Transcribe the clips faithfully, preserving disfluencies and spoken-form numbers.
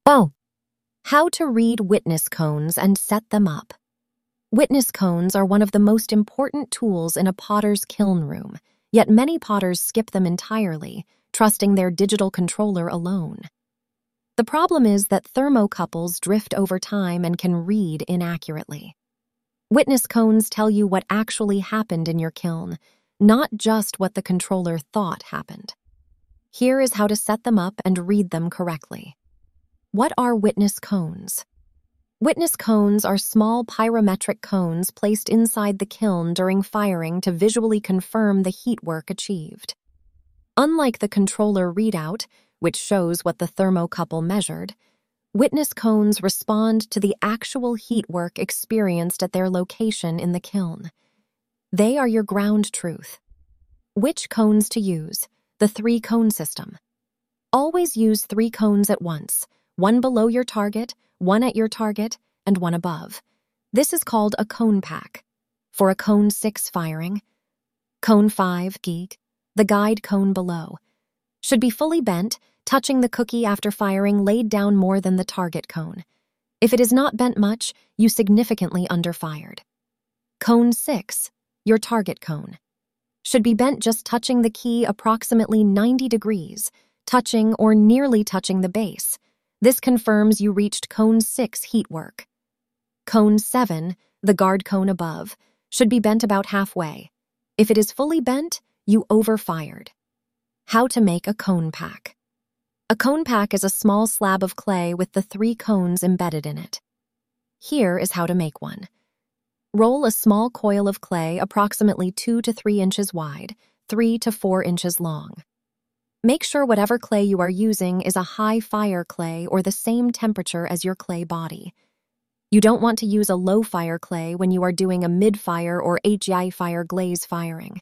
Oh, how to read witness cones and set them up. Witness cones are one of the most important tools in a potter's kiln room, yet many potters skip them entirely, trusting their digital controller alone. The problem is that thermocouples drift over time and can read inaccurately. Witness cones tell you what actually happened in your kiln, not just what the controller thought happened. Here is how to set them up and read them correctly. What are witness cones? Witness cones are small pyrometric cones placed inside the kiln during firing to visually confirm the heat work achieved. Unlike the controller readout, which shows what the thermocouple measured, witness cones respond to the actual heat work experienced at their location in the kiln. They are your ground truth. Which cones to use? The three-cone system. Always use three cones at once, one below your target, one at your target, and one above. This is called a cone pack. For a cone six firing, cone five, geek, the guide cone below, should be fully bent, touching the cookie after firing laid down more than the target cone. If it is not bent much, you significantly underfired. Cone six, your target cone, should be bent just touching the key approximately ninety degrees, touching or nearly touching the base. This confirms you reached cone six heat work. Cone seven, the guard cone above, should be bent about halfway. If it is fully bent, you overfired. How to make a cone pack. A cone pack is a small slab of clay with the three cones embedded in it. Here is how to make one. Roll a small coil of clay approximately two to three inches wide, three to four inches long. Make sure whatever clay you are using is a high fire clay or the same temperature as your clay body. You don't want to use a low fire clay when you are doing a mid-fire or high fire glaze firing.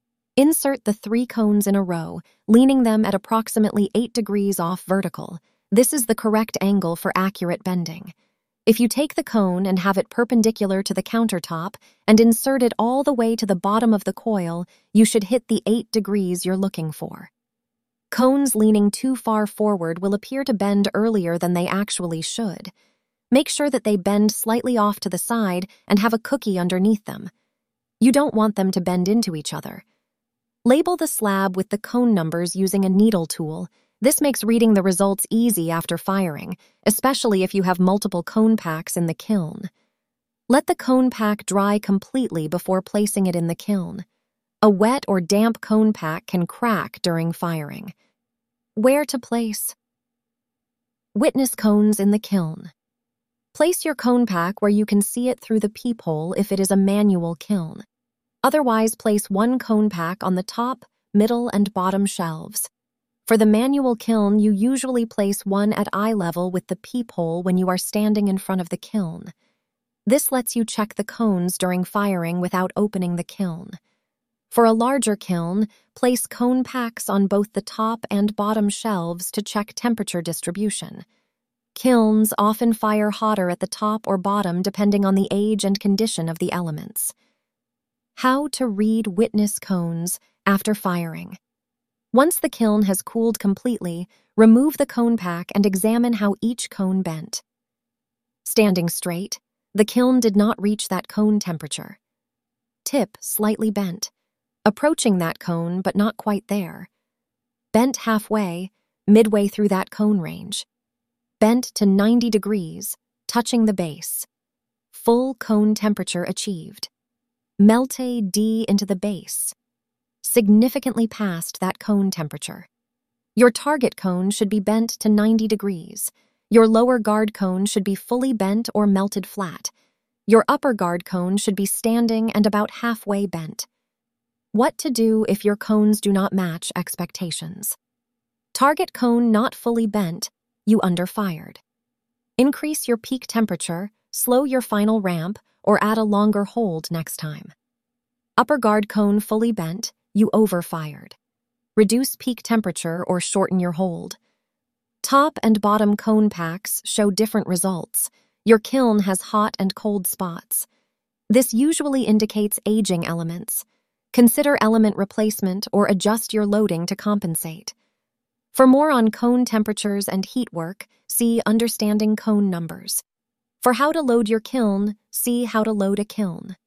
Insert the three cones in a row, leaning them at approximately eight degrees off vertical. This is the correct angle for accurate bending. If you take the cone and have it perpendicular to the countertop and insert it all the way to the bottom of the coil, you should hit the eight degrees you're looking for. Cones leaning too far forward will appear to bend earlier than they actually should. Make sure that they bend slightly off to the side and have a cookie underneath them. You don't want them to bend into each other. Label the slab with the cone numbers using a needle tool. This makes reading the results easy after firing, especially if you have multiple cone packs in the kiln. Let the cone pack dry completely before placing it in the kiln. A wet or damp cone pack can crack during firing. Where to place? Witness cones in the kiln. Place your cone pack where you can see it through the peephole if it is a manual kiln. Otherwise, place one cone pack on the top, middle, and bottom shelves. For the manual kiln, you usually place one at eye level with the peephole when you are standing in front of the kiln. This lets you check the cones during firing without opening the kiln. For a larger kiln, place cone packs on both the top and bottom shelves to check temperature distribution. Kilns often fire hotter at the top or bottom depending on the age and condition of the elements. How to read witness cones after firing. Once the kiln has cooled completely, remove the cone pack and examine how each cone bent. Standing straight, the kiln did not reach that cone temperature. Tip slightly bent. Approaching that cone, but not quite there. Bent halfway, midway through that cone range. Bent to ninety degrees, touching the base. Full cone temperature achieved. Melte D into the base. Significantly past that cone temperature. Your target cone should be bent to ninety degrees. Your lower guard cone should be fully bent or melted flat. Your upper guard cone should be standing and about halfway bent. What to do if your cones do not match expectations. Target cone not fully bent, you underfired. Increase your peak temperature, slow your final ramp, or add a longer hold next time. Upper guard cone fully bent, you overfired. Reduce peak temperature or shorten your hold. Top and bottom cone packs show different results. Your kiln has hot and cold spots. This usually indicates aging elements. Consider element replacement or adjust your loading to compensate. For more on cone temperatures and heat work, see See Understanding Cone Numbers. For how to load your kiln, see how to load a kiln.